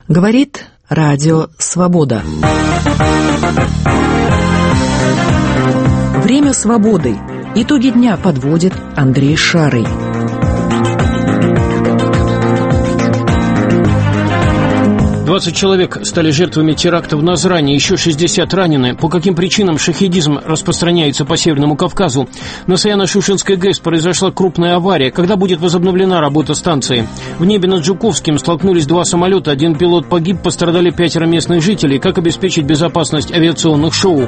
Говорит Радио Свобода. Время свободы. Итоги дня подводит Андрей Шарый. «20 человек стали жертвами теракта в Назране, еще 60 ранены. По каким причинам шахидизм распространяется по Северному Кавказу? На Саяно-Шушенской ГЭС произошла крупная авария. Когда будет возобновлена работа станции? В небе над Жуковским столкнулись два самолета. Один пилот погиб, пострадали 5 местных жителей. Как обеспечить безопасность авиационных шоу?»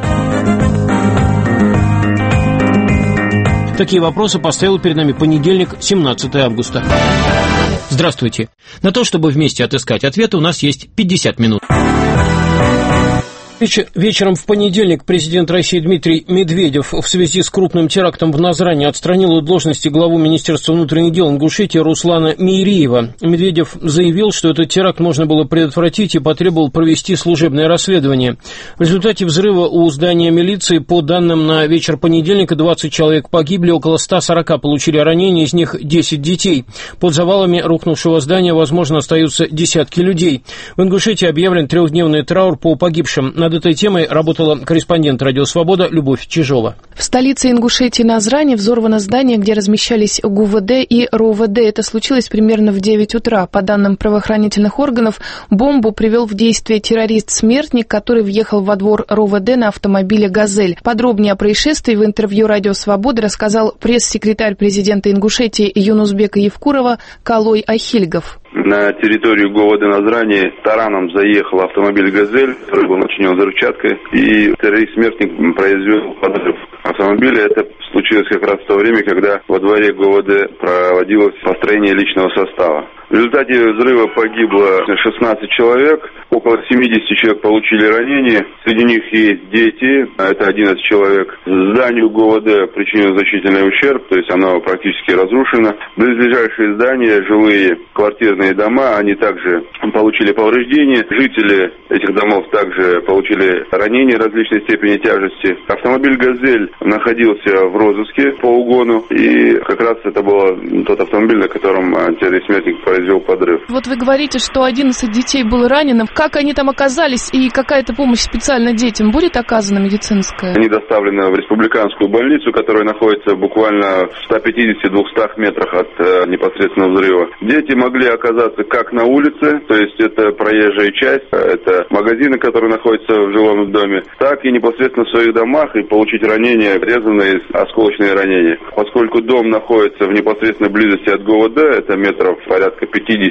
Такие вопросы поставил перед нами понедельник, 17 августа. Здравствуйте. На то, чтобы вместе отыскать ответы, у нас есть 50 минут. Вечером в понедельник президент России Дмитрий Медведев в связи с крупным терактом в Назране отстранил от должности главу Министерства внутренних дел Ингушетии Руслана Мейриева. Медведев заявил, что этот теракт можно было предотвратить и потребовал провести служебное расследование. В результате взрыва у здания милиции, по данным на вечер понедельника, 20 человек погибли, около 140 получили ранения, из них 10 детей. Под завалами рухнувшего здания, возможно, остаются десятки людей. В Ингушетии объявлен 3-дневный траур по погибшим. Над этой темой работала корреспондент «Радио Свобода» Любовь Чижова. В столице Ингушетии Назране взорвано здание, где размещались ГУВД и РОВД. Это случилось примерно в 9 утра. По данным правоохранительных органов, бомбу привел в действие террорист-смертник, который въехал во двор РОВД на автомобиле «Газель». Подробнее о происшествии в интервью «Радио Свобода» рассказал пресс-секретарь президента Ингушетии Юнусбека Евкурова Калой Ахильгов. На территорию ГУВД Назране тараном заехал автомобиль «Газель», который был начинен взрывчаткой, и террорист-смертник произвел подрыв автомобиля. Это случилось как раз в то время, когда во дворе ГУВД проводилось построение личного состава. В результате взрыва погибло 16 человек, около 70 человек получили ранения, среди них есть дети, это 11 человек. Зданию ГУВД причинен значительный ущерб, то есть оно практически разрушено. Близлежащие здания, жилые квартирные дома, они также получили повреждения. Жители этих домов также получили ранения различной степени тяжести. Автомобиль «Газель» находился в розыске по угону, и как раз это был тот автомобиль, на котором террорист-смертник произвел подрыв. Вот вы говорите, что 11 детей было ранено. Как они там оказались и какая-то помощь специально детям будет оказана медицинская? Они доставлены в республиканскую больницу, которая находится буквально в 150-200 метрах от непосредственного взрыва. Дети могли оказаться как на улице, то есть это проезжая часть, это магазины, которые находятся в жилом доме, так и непосредственно в своих домах и получить ранения, резанные осколочные ранения. Поскольку дом находится в непосредственной близости от ГУВД, это метров порядка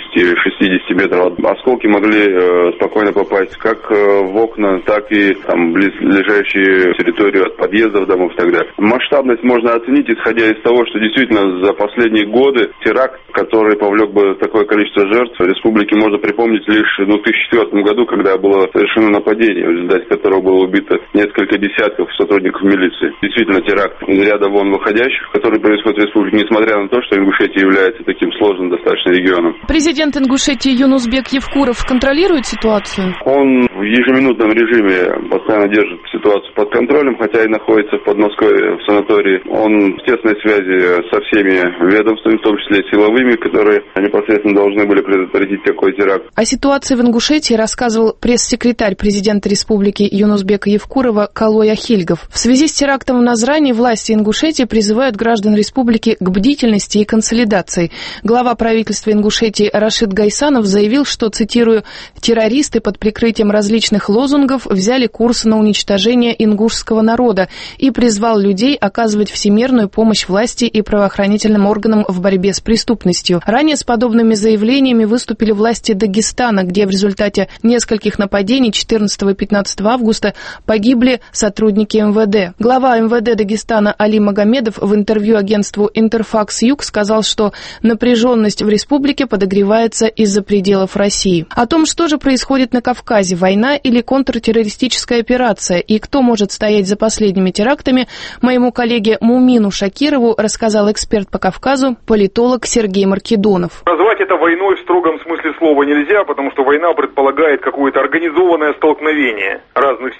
50-60 метров, осколки могли спокойно попасть как в окна, так и там близлежащие территорию от подъездов домов и так далее. Масштабность можно оценить, исходя из того, что действительно за последние годы теракт, который повлек бы такое количество жертв, в республике можно припомнить лишь в 2004 году, когда было совершено нападение, в результате которого было убито несколько десятков сотрудников милиции. Действительно, теракт из ряда вон выходящих, который происходит в республике, несмотря на то, что Ингушетия является таким сложным достаточно регионом. Президент Ингушетии Юнусбек Евкуров контролирует ситуацию? Он в ежеминутном режиме постоянно держит ситуацию под контролем, хотя и находится в Подмосковье в санатории. Он в тесной связи со всеми ведомствами, в том числе силовыми, которые непосредственно должны были предотвратить такой теракт. О ситуации в Ингушетии рассказывал пресс-секретарь президента республики Юнусбека Евкурова Калой Ахильгов. В связи с терактом в Назране власти Ингушетии призывают граждан республики к бдительности и консолидации. Глава правительства Ингушетии Рашид Гайсанов заявил, что, цитирую, «террористы под прикрытием различных лозунгов взяли курс на уничтожение ингушского народа» и призвал людей оказывать всемирную помощь власти и правоохранительным органам в борьбе с преступностью. Ранее с подобными заявлениями выступили власти Дагестана, где в результате нескольких нападений 14 и 15 августа погибли сотрудники МВД. Глава МВД Дагестана Али Магомедов в интервью агентству «Интерфакс-Юг» сказал, что напряженность в республике подогревается из-за пределов России. О том, что же происходит на Кавказе, война или контртеррористическая операция, и кто может стоять за последними терактами, моему коллеге Мумину Шакирову рассказал эксперт по Кавказу, политолог Сергей Маркедонов. Назвать это войной в строгом смысле слова нельзя, потому что война предполагает какое-то организованное столкновение разных сил.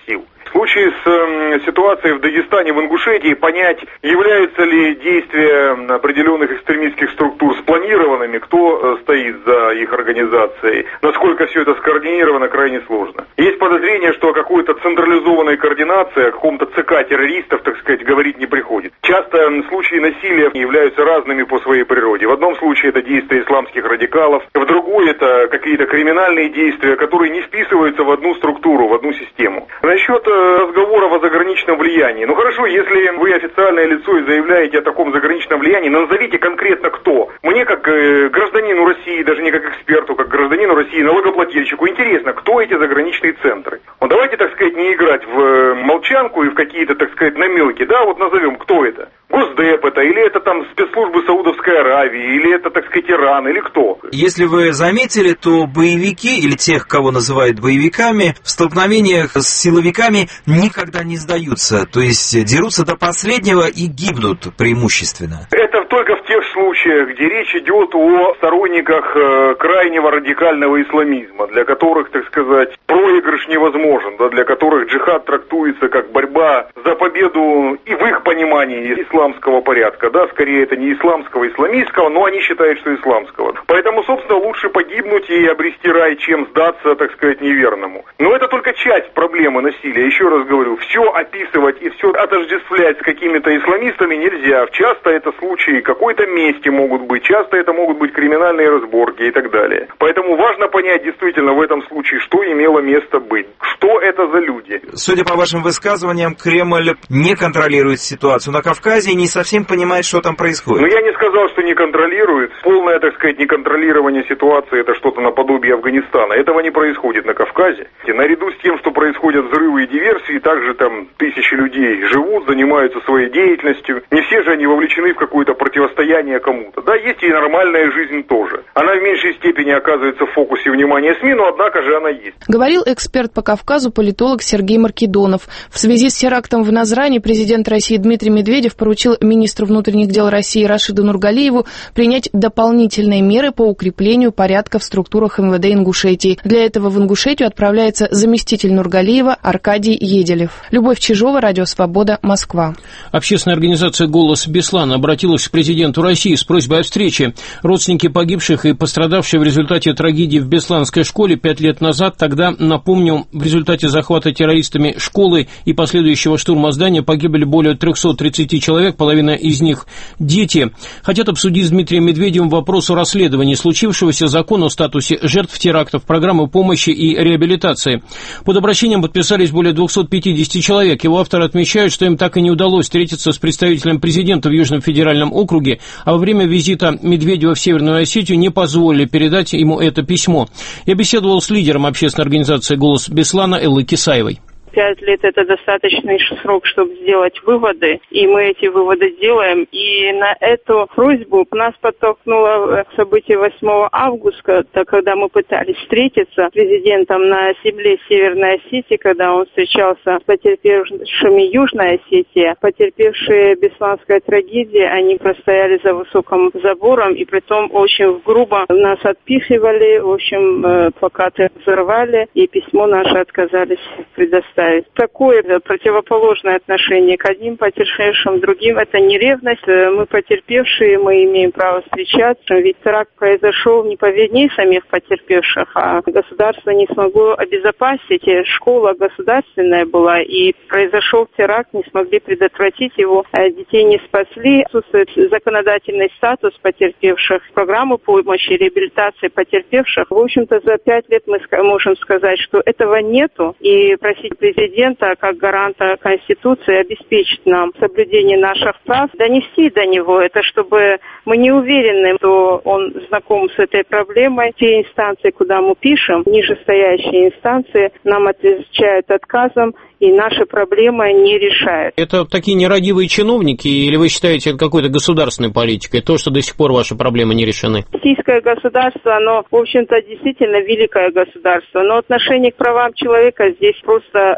В случае с ситуацией в Дагестане, в Ингушетии, понять, являются ли действия определенных экстремистских структур спланированными, кто стоит за их организацией, насколько все это скоординировано, крайне сложно. Есть подозрение, что о какой-то централизованной координации, о каком-то ЦК террористов, так сказать, говорить не приходит. Часто случаи насилия являются разными по своей природе. В одном случае это действия исламских радикалов, в другой это какие-то криминальные действия, которые не вписываются в одну структуру, в одну систему. Насчет разговоров о заграничном влиянии. Ну хорошо, если вы официальное лицо и заявляете о таком заграничном влиянии, назовите конкретно кто. Мне как гражданину России, даже не как эксперту, как гражданину России, налогоплательщику, интересно, кто эти заграничные центры. Вот давайте, так сказать, не играть в молчанку и в какие-то, так сказать, намеки. Да, вот назовем, кто это. Госдеп это, или это там спецслужбы Саудовской Аравии, или это, так сказать, Иран, или кто? Если вы заметили, то боевики, или тех, кого называют боевиками, в столкновениях с силовиками никогда не сдаются, то есть дерутся до последнего и гибнут преимущественно. Это только в тех случаях, где речь идет о сторонниках крайнего радикального исламизма, для которых, так сказать, проигрыш невозможен, да, для которых джихад трактуется как борьба за победу и в их понимании исламского порядка, да, скорее это не исламского, исламистского, но они считают, что исламского. Поэтому, собственно, лучше погибнуть и обрести рай, чем сдаться, так сказать, неверному. Но это только часть проблемы насилия. Еще раз говорю, все описывать и все отождествлять с какими-то исламистами нельзя. Часто это случаи какой-то мести могут быть, часто это могут быть криминальные разборки и так далее. Поэтому важно понять действительно в этом случае, что имело место быть, что это за люди. Судя по вашим высказываниям, Кремль не контролирует ситуацию на Кавказе и не совсем понимает, что там происходит. Но я не сказал, что не контролирует. Полное, так сказать, неконтролирование ситуации — это что-то наподобие Афганистана. Этого не происходит на Кавказе. И наряду с тем, что происходят взрывы и диверсии, также там тысячи людей живут, занимаются своей деятельностью. Не все же они вовлечены в какое-то противостояние кому-то. Да, есть и нормальная жизнь тоже. Она в меньшей степени оказывается в фокусе внимания СМИ, но однако же она есть. Говорил эксперт по Кавказу, политолог Сергей Маркедонов. В связи с терактом в Назрани президент России Дмитрий Медведев поручил министру внутренних дел России Рашиду Нургалиеву принять дополнительные меры по укреплению порядка в структурах МВД Ингушетии. Для этого в Ингушетию отправляется заместитель Нургалиева Аркадий Еделев. Любовь Чижова, Радио Свобода, Москва. Общественная организация «Голос Беслана» обратилась к президенту России с просьбой о встрече. Родственники погибших и пострадавшие в результате трагедии в Бесланской школе 5 лет назад, тогда, напомню, в результате захвата террористами школы и последующего штурма здания погибли более 330 человек, половина из них дети. Хотят обсудить с Дмитрием Медведевым вопрос о расследовании случившегося, закон о статусе жертв терактов, программы помощи и реабилитации. Под обращением подписались более 250 человек. Его авторы отмечают, что им так и не удалось встретиться с представителем президента в Южном федеральном округе, а во время визита Медведева в Северную Осетию не позволили передать ему это письмо. Я беседовал с лидером общественной организации «Голос Беслана» Эллой Кисаевой. 5 лет – это достаточный срок, чтобы сделать выводы, и мы эти выводы делаем. И на эту просьбу нас подтолкнуло событие 8 августа, когда мы пытались встретиться с президентом на ассамблее Северной Осетии, когда он встречался с потерпевшими Южной Осетии. Потерпевшие Бесланской трагедии, они простояли за высоким забором, и притом очень грубо нас отпихивали, в общем, плакаты взорвали, и письмо наше отказались предоставить. Такое противоположное отношение к одним потерпевшим, другим. Это не ревность. Мы потерпевшие, мы имеем право встречаться. Ведь теракт произошел не по вине самих потерпевших, а государство не смогло обезопасить. Школа государственная была, и произошел теракт, не смогли предотвратить его. Детей не спасли. Отсутствует законодательный статус потерпевших, программу помощи, реабилитации потерпевших. В общем-то, за 5 лет мы можем сказать, что этого нету, и просить президента, как гаранта Конституции, обеспечить нам соблюдение наших прав, донести до него это, чтобы мы не уверены, что он знаком с этой проблемой. Те инстанции, куда мы пишем, нижестоящие инстанции, нам отвечают отказом, и наши проблемы не решают. Это такие нерадивые чиновники, или вы считаете, это какой-то государственной политикой, то, что до сих пор ваши проблемы не решены? Российское государство, оно, в общем-то, действительно великое государство, но отношение к правам человека здесь просто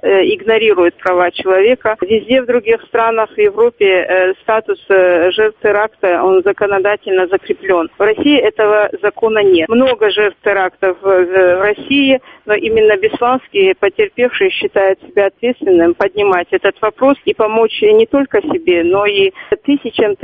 игнорирует права человека. Везде в других странах в Европе статус жертв теракта, он законодательно закреплен. В России этого закона нет. Много жертв терактов в России, но именно бесланские потерпевшие считают себя ответственным поднимать этот вопрос и помочь не только себе, но и тысячам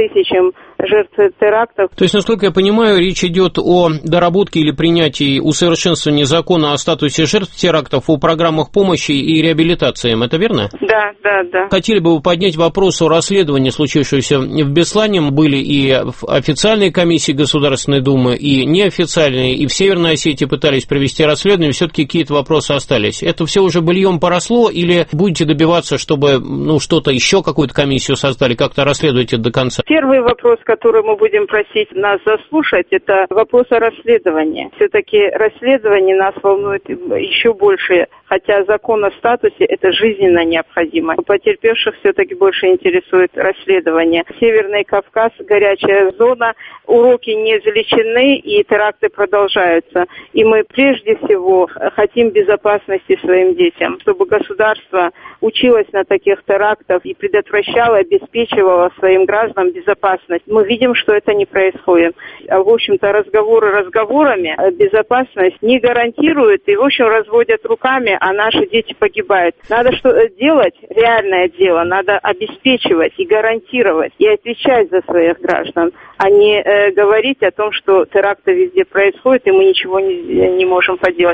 жертв терактов. То есть, насколько я понимаю, речь идет о доработке или принятии усовершенствования закона о статусе жертв терактов, о программах помощи и реабилитации. Это верно? Да. Хотели бы вы поднять вопрос о расследовании случившегося в Беслане. Были и официальные комиссии Государственной Думы, и неофициальные, и в Северной Осетии пытались провести расследование, все-таки какие-то вопросы остались. Это все уже быльем поросло, или будете добиваться, чтобы что-то еще, какую-то комиссию создали, как-то расследуете до конца? Первый вопрос, который мы будем просить нас заслушать, это вопрос о расследовании. Все-таки расследование нас волнует еще больше, хотя закон о статусе – это жизненно необходимо. Потерпевших все-таки больше интересует расследование. Северный Кавказ – горячая зона, уроки не извлечены и теракты продолжаются. И мы прежде всего хотим безопасности своим детям, чтобы государство училось на таких терактах и предотвращало, обеспечивало своим гражданам безопасность. Мы видим, что это не происходит. В общем-то, разговоры разговорами, безопасность не гарантирует и, в общем, разводят руками, а наши дети погибают. Надо что делать, реальное дело, надо обеспечивать и гарантировать, и отвечать за своих граждан, а не говорить о том, что теракты везде происходят, и мы ничего не можем поделать.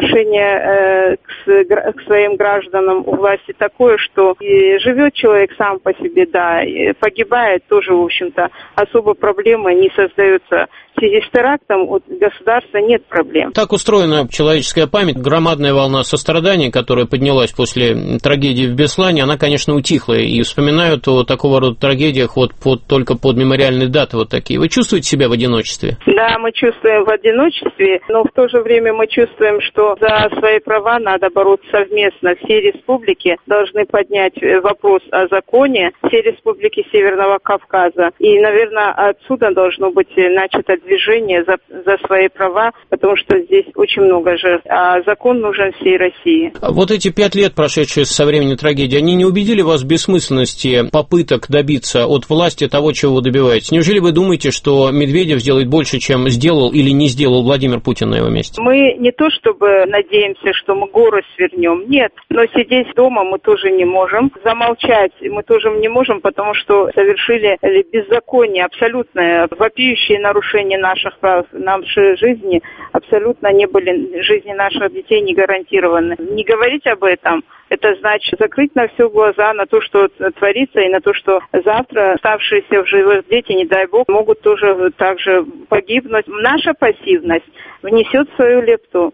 Отношение к своим гражданам у власти такое, что живет человек сам по себе, да, и погибает тоже, в общем-то, особо проблемы не создаются. В связи с терактом у государства нет проблем. Так устроена человеческая память. Громадная волна сострадания, которая поднялась после трагедии в Беслане, она, конечно, утихла. И вспоминают о такого рода трагедиях только под мемориальные даты вот такие. Вы чувствуете себя в одиночестве? Да, мы чувствуем в одиночестве, но в то же время мы чувствуем, что за свои права надо бороться совместно. Все республики должны поднять вопрос о законе, все республики Северного Кавказа. И, наверное, отсюда должно быть начато движение за свои права, потому что здесь очень много жертв, а закон нужен всей России. Вот эти 5 лет, прошедшие со времени трагедии, они не убедили вас в бессмысленности попыток добиться от власти того, чего вы добиваетесь? Неужели вы думаете, что Медведев сделает больше, чем сделал или не сделал Владимир Путин на его месте? Мы не то чтобы надеемся, что мы горы свернем, нет, но сидеть дома мы тоже не можем, замолчать мы тоже не можем, потому что совершили беззаконие, абсолютное, вопиющее нарушение наших прав, нашей жизни абсолютно не были, жизни наших детей не гарантированы. Не говорить об этом, это значит закрыть на все глаза на то, что творится, и на то, что завтра оставшиеся в живых дети, не дай бог, могут тоже так же погибнуть. Наша пассивность внесет свою лепту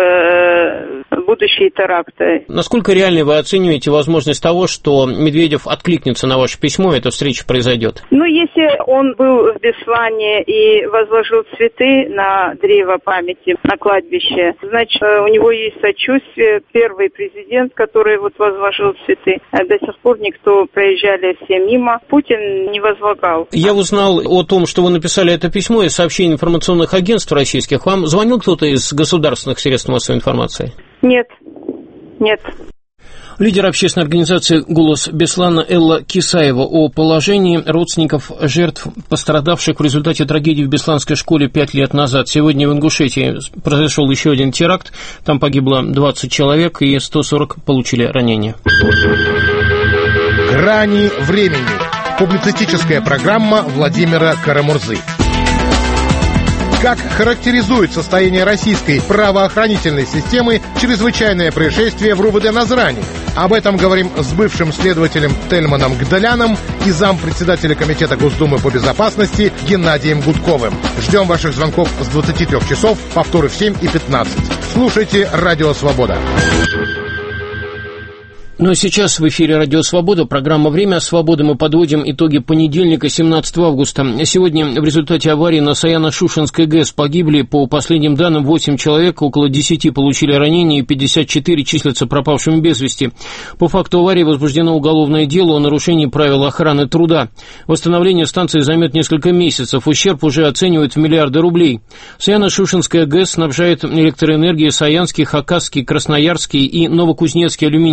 в будущие теракты. Насколько реально вы оцениваете возможность того, что Медведев откликнется на ваше письмо, и эта встреча произойдет? Если он был в Беслане и возложил цветы на древо памяти, на кладбище, значит, у него есть сочувствие. Первый президент, который возложил цветы. До сих пор никто, проезжали все мимо. Путин не возлагал. Я узнал о том, что вы написали это письмо из сообщений информационных агентств российских. Вам звонил кто-то из государственных средств массовой информации? Нет. Лидер общественной организации «Голос Беслана» Элла Кисаева о положении родственников жертв, пострадавших в результате трагедии в бесланской школе 5 лет назад. Сегодня в Ингушетии произошел еще один теракт. Там погибло 20 человек и 140 получили ранения. «Грани времени». Публицистическая программа Владимира Карамурзы. Как характеризует состояние российской правоохранительной системы чрезвычайное происшествие в РУВД Назрани? Об этом говорим с бывшим следователем Тельманом Гдаляном и зампредседателя Комитета Госдумы по безопасности Геннадием Гудковым. Ждем ваших звонков с 23 часов, повторы в 7:15. Слушайте «Радио Свобода». Ну а сейчас в эфире «Радио Свобода», программа «Время свободы». Мы подводим итоги понедельника, 17 августа. Сегодня в результате аварии на Саяно-Шушенской ГЭС погибли, по последним данным, 8 человек, около 10 получили ранения и 54 числятся пропавшими без вести. По факту аварии возбуждено уголовное дело о нарушении правил охраны труда. Восстановление станции займет несколько месяцев, ущерб уже оценивают в миллиарды рублей. Саяно-Шушенская ГЭС снабжает электроэнергией Саянский, Хакасский, Красноярский и Новокузнецкий алюминиевые заводы.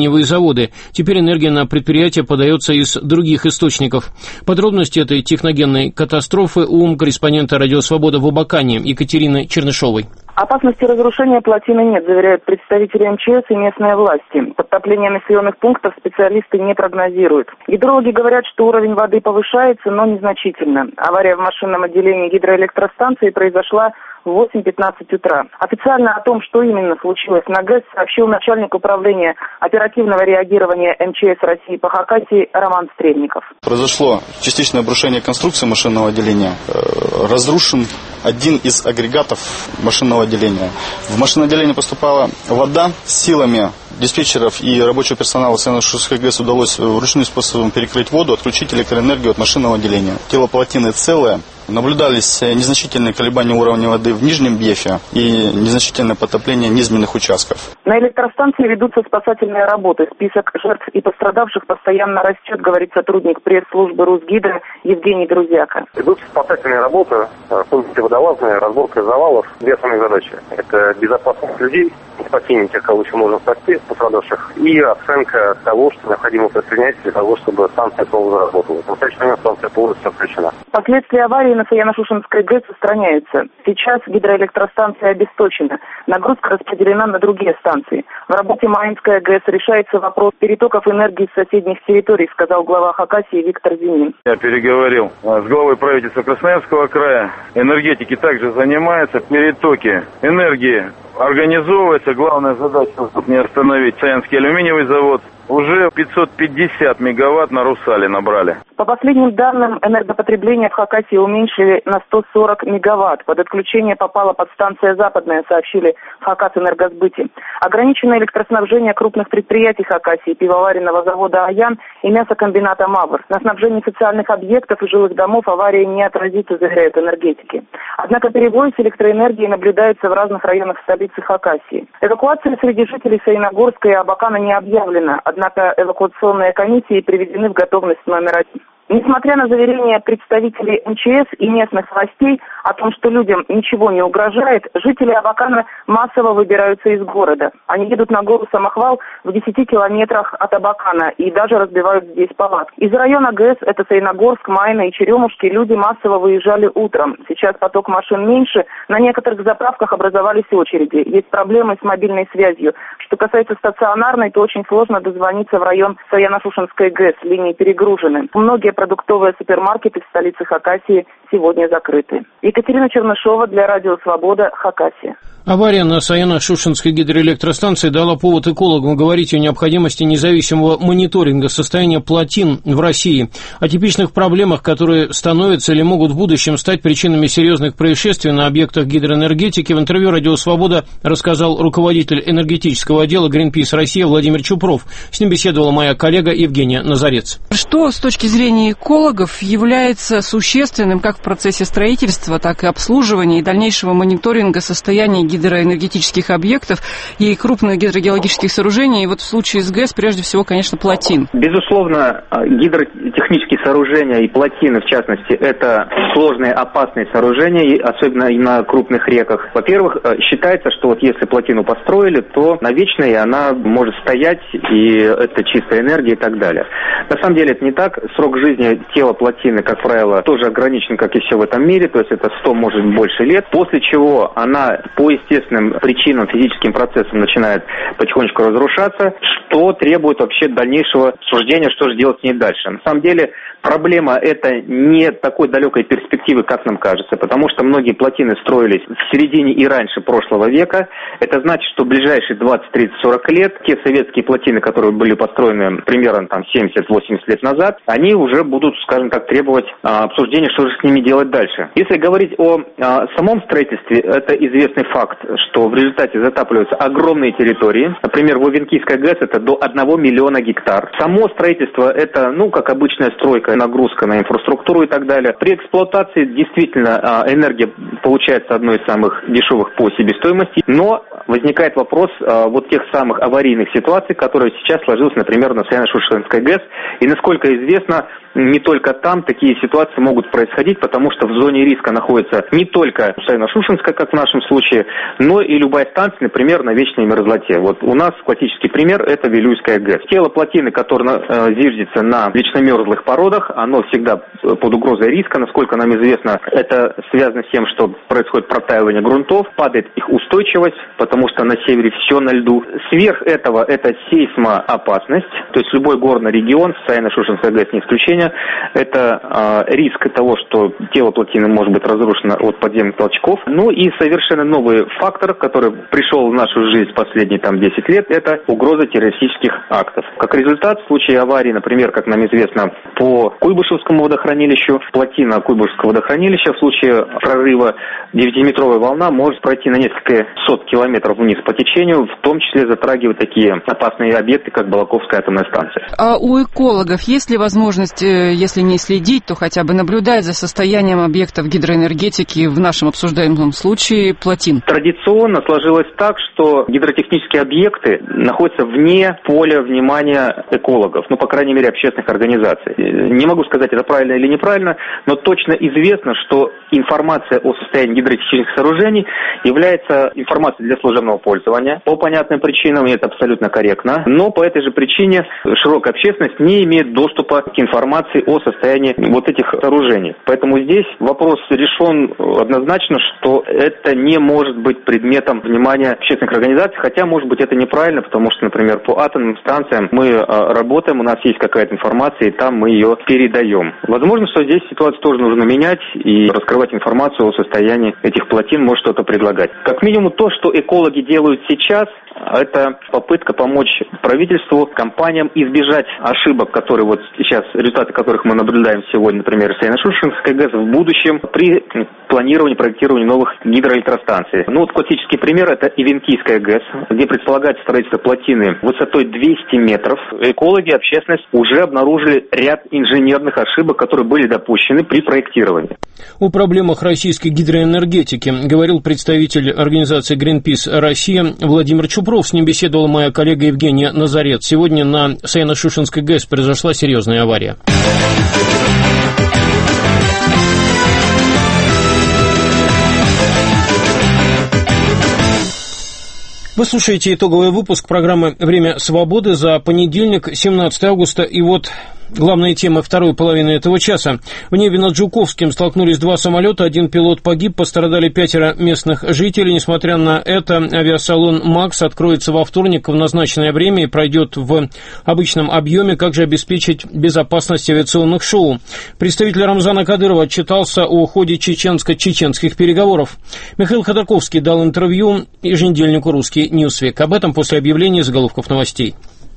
отходы. Теперь энергия на предприятие подается из других источников. Подробности этой техногенной катастрофы у корреспондента «Радио Свобода» в Абакане Екатерины Чернышовой. Опасности разрушения плотины нет, заверяют представители МЧС и местные власти. Подтопление населенных пунктов специалисты не прогнозируют. Гидрологи говорят, что уровень воды повышается, но незначительно. Авария в машинном отделении гидроэлектростанции произошла в 8:15 утра. Официально о том, что именно случилось на ГЭС, сообщил начальник управления оперативного реагирования МЧС России по Хакасии Роман Стрельников. Произошло частичное обрушение конструкции машинного отделения. Разрушен один из агрегатов машинного отделения. В машинное отделение поступала вода. Силами диспетчеров и рабочего персонала Саяно-Шушенской ГЭС удалось ручным способом перекрыть воду, отключить электроэнергию от машинного отделения. Тело плотины целое. Наблюдались незначительные колебания уровня воды в нижнем бьефе и незначительное потопление низменных участков. На электростанции ведутся спасательные работы. Список жертв и пострадавших постоянно растет, говорит сотрудник пресс-службы Русгидро Евгений Друзяка. Идут спасательные работы, функции водолазные, разборка завалов. Две основные задачи. Это безопасность людей, спасение тех, кого еще можно спасти, пострадавших, и оценка того, что необходимо предпринять для того, чтобы станция полностью заработала. В настоящий момент станция полностью отключена. Последствия аварии на Саяно-Шушенской ГЭС устраняются. Сейчас гидроэлектростанция обесточена. Нагрузка распределена на другие станции. В работе Маинская ГЭС решается вопрос перетоков энергии с соседних территорий, сказал глава Хакасии Виктор Зимин. Я переговорил с главой правительства Красноярского края. Энергетики также занимаются. Перетоки энергии организовывается. Главная задача не остановить Саянский алюминиевый завод. Уже 550 мегаватт на Русале набрали. По последним данным, энергопотребление в Хакасии уменьшили на 140 мегаватт. Под отключение попала подстанция «Западная», сообщили в Хакасэнергосбыте. Ограничено электроснабжение крупных предприятий Хакасии, пивоваренного завода «Аян» и мясокомбината «Мавр». На снабжении социальных объектов и жилых домов аварии не отразится, заверяют энергетики. Однако перебои с электроэнергией наблюдаются в разных районах столицы Хакасии. Эвакуация среди жителей Саяногорска и Абакана не объявлена. Однако эвакуационные комиссии приведены в готовность номер 1. Несмотря на заверения представителей МЧС и местных властей о том, что людям ничего не угрожает, жители Абакана массово выбираются из города. Они едут на гору Самохвал в 10 километрах от Абакана и даже разбивают здесь палатки. Из района ГЭС, это Саяногорск, Майна и Черемушки, люди массово выезжали утром. Сейчас поток машин меньше, на некоторых заправках образовались очереди. Есть проблемы с мобильной связью. Что касается стационарной, то очень сложно дозвониться в район Саяно-Шушенской ГЭС, линии перегружены. Многие продуктовые супермаркеты в столице Хакасии сегодня закрыты. Екатерина Чернышова для Радио Свобода, Хакасия. Авария на Саяно-Шушенской гидроэлектростанции дала повод экологам говорить о необходимости независимого мониторинга состояния плотин в России, о типичных проблемах, которые становятся или могут в будущем стать причинами серьезных происшествий на объектах гидроэнергетики. В интервью «Радио Свобода» рассказал руководитель энергетического отдела Greenpeace Россия Владимир Чупров. С ним беседовала моя коллега Евгения Назарец. Что с точки зрения экологов является существенным как в процессе строительства, так и обслуживания и дальнейшего мониторинга состояния гидроэнергетических объектов и крупных гидрогеологических сооружений, и вот в случае с ГЭС, прежде всего, конечно, плотин? Безусловно, гидротехнические сооружения и плотины, в частности, это сложные, опасные сооружения, особенно и на крупных реках. Во-первых, считается, что вот если плотину построили, то навечно и она может стоять, и это чистая энергия и так далее. На самом деле это не так. Срок жизни тела плотины, как правило, тоже ограничен, как и все в этом мире, то есть это 100, может, больше лет, после чего она по естественным причинам, физическим процессам начинает потихонечку разрушаться, что требует вообще дальнейшего суждения, что же делать с ней дальше. На самом деле проблема это не такой далекой перспективы, как нам кажется, потому что многие плотины строились в середине и раньше прошлого века. Это значит, что в ближайшие 20, 30, 40 лет те советские плотины, которые были построены примерно 70-80 лет назад, они уже будут, скажем так, требовать обсуждения, что же с ними делать дальше. Если говорить о самом строительстве, это известный факт, что в результате затапливаются огромные территории. Например, Вовенкийская ГЭС это до 1 миллиона гектар. Само строительство это, как обычная стройка, нагрузка на инфраструктуру и так далее. При эксплуатации действительно энергия получается одной из самых дешевых по себестоимости, но возникает вопрос вот тех самых аварийных ситуаций, которые сейчас сложились, например, на Саяно-Шушенской ГЭС. И насколько известно, не только там такие ситуации могут происходить, потому что в зоне риска находится не только Саяно-Шушенская, как в нашем случае, но и любая станция, например, на вечной мерзлоте. Вот у нас классический пример – это Вилюйская ГЭС. Тело плотины, которое зиждется на вечно мерзлых породах, оно всегда под угрозой риска. Насколько нам известно, это связано с тем, что происходит протаивание грунтов, падает их устойчивость, потому что на севере все на льду. Сверх этого это сейсмоопасность, то есть любой горный регион, Саяно-Шушенская ГЭС не исключение, это риск того, что тело плотины может быть разрушено от подземных толчков. Ну и совершенно новый фактор, который пришел в нашу жизнь последние 10 лет, это угроза террористических актов. Как результат, в случае аварии, например, как нам известно, по Куйбышевскому водохранилищу, плотина Куйбышевского водохранилища в случае прорыва 9-метровая волна может пройти на несколько сот километров вниз по течению, в том числе затрагивать такие опасные объекты, как Балаковская атомная станция. А у экологов есть ли возможность, если не следить, то хотя бы наблюдать за состоянием объектов гидроэнергетики в нашем обсуждаемом случае плотин? Традиционно сложилось так, что гидротехнические объекты находятся вне поля внимания экологов, по крайней мере, общественных организаций. Не могу сказать, это правильно или неправильно, но точно известно, что информация о состоянии гидротехнических сооружений является информацией для служебного пользования. По понятным причинам, и это абсолютно корректно, но по этой же причине широкая общественность не имеет доступа к информации о состоянии вот этих сооружений. Поэтому здесь вопрос решен однозначно, что это не может быть предметом внимания общественных организаций, хотя, может быть, это неправильно, потому что, например, по атомным станциям мы работаем, у нас есть какая-то информация, и там мы ее передаем. Возможно, что здесь ситуацию тоже нужно менять и раскрывать информацию о состоянии этих плотин, может что-то предлагать. Как минимум то, что экологи делают сейчас, это попытка помочь правительству, компаниям избежать ошибок, которые вот сейчас, результаты которых мы наблюдаем сегодня, например, Саяно-Шушенская ГЭС, в будущем при планировании, проектировании новых гидроэлектростанций. Классический пример – это Ивенкийская ГЭС, где предполагается строительство плотины высотой 200 метров. Экологи, общественность уже обнаружили ряд инженерных ошибок, которые были допущены при проектировании. О проблемах российской гидроэнергетики говорил представитель организации Greenpeace Россия Владимир Чупров. С ним беседовала моя коллега Евгения Назарет. Сегодня на Саяно-Шушенской ГЭС произошла серьезная авария. Вы слушаете итоговый выпуск программы «Время свободы» за понедельник, 17 августа. И вот главная тема второй половины этого часа. В небе над Жуковским столкнулись два самолета, один пилот погиб, пострадали 5 местных жителей. Несмотря на это, авиасалон «МАКС» откроется во вторник в назначенное время и пройдет в обычном объеме. Как же обеспечить безопасность авиационных шоу? Представитель Рамзана Кадырова отчитался о ходе чеченских переговоров. Михаил Ходорковский дал интервью еженедельнику «Русский Ньюсвик». Об этом после объявления заголовков новостей.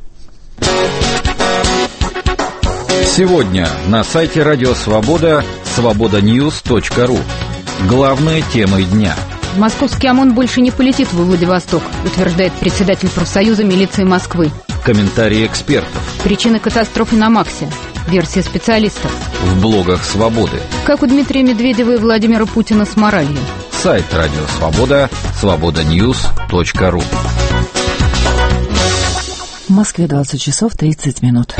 Сегодня на сайте Радио Свобода свободаньюз.ру. Главные темы дня. Московский ОМОН больше не полетит во Владивосток, утверждает председатель профсоюза милиции Москвы. Комментарии экспертов. Причины катастрофы на МАКСе. Версия специалистов. В блогах Свободы. Как у Дмитрия Медведева и Владимира Путина с моралью. Сайт Радио Свобода свободаньюз.ру. В Москве 20 часов 30 минут.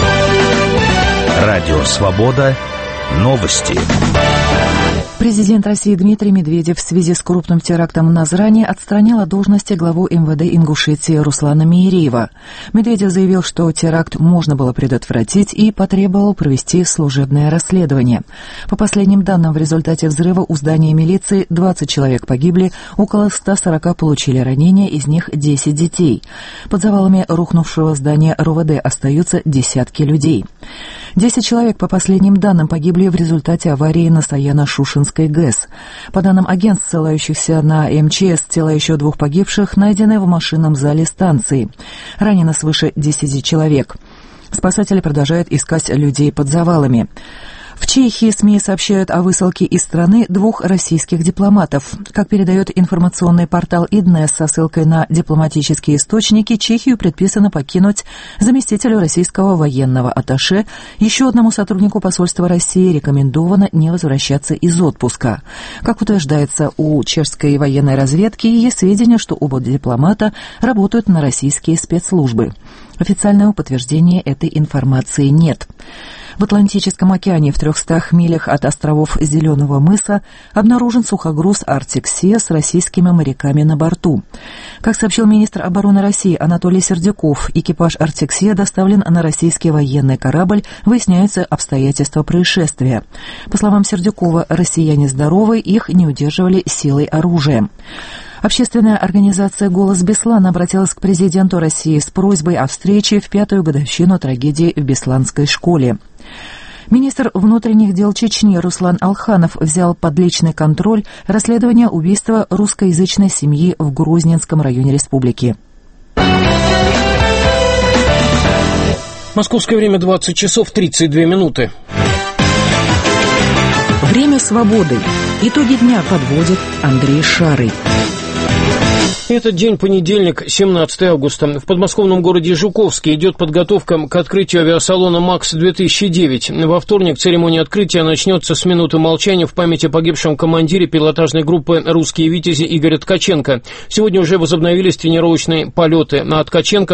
Радио «Свобода». Новости. Президент России Дмитрий Медведев в связи с крупным терактом в Назрани отстранил от должности главу МВД Ингушетии Руслана Мииреева. Медведев заявил, что теракт можно было предотвратить и потребовал провести служебное расследование. По последним данным, в результате взрыва у здания милиции 20 человек погибли, около 140 получили ранения, из них 10 детей. Под завалами рухнувшего здания РОВД остаются десятки людей. 10 человек, по последним данным, погибли в результате аварии на Саяно-Шушенской ГЭС. По данным агентств, ссылающихся на МЧС, тела еще 2 погибших найдены в машинном зале станции. Ранено свыше 10 человек. Спасатели продолжают искать людей под завалами. В Чехии СМИ сообщают о высылке из страны 2 российских дипломатов. Как передает информационный портал ИДНЕС со ссылкой на дипломатические источники, Чехию предписано покинуть заместителю российского военного атташе. Еще одному сотруднику посольства России рекомендовано не возвращаться из отпуска. Как утверждается у чешской военной разведки, есть сведения, что оба дипломата работают на российские спецслужбы. Официального подтверждения этой информации нет. В Атлантическом океане в 300 милях от островов Зеленого мыса обнаружен сухогруз «Арктик Си» с российскими моряками на борту. Как сообщил министр обороны России Анатолий Сердюков, экипаж «Арктик Си» доставлен на российский военный корабль, выясняются обстоятельства происшествия. По словам Сердюкова, россияне здоровы, их не удерживали силой оружия. Общественная организация «Голос Беслана» обратилась к президенту России с просьбой о встрече в 5-ю годовщину трагедии в Бесланской школе. Министр внутренних дел Чечни Руслан Алханов взял под личный контроль расследование убийства русскоязычной семьи в Грозненском районе республики. Московское время 20 часов 32 минуты. Время свободы. Итоги дня подводит Андрей Шарый. Этот день понедельник, 17 августа. В подмосковном городе Жуковске идет подготовка к открытию авиасалона «МАКС-2009». Во вторник церемония открытия начнется с минуты молчания в память о погибшем командире пилотажной группы «Русские витязи» Игоря Ткаченко. Сегодня уже возобновились тренировочные полеты. А Ткаченко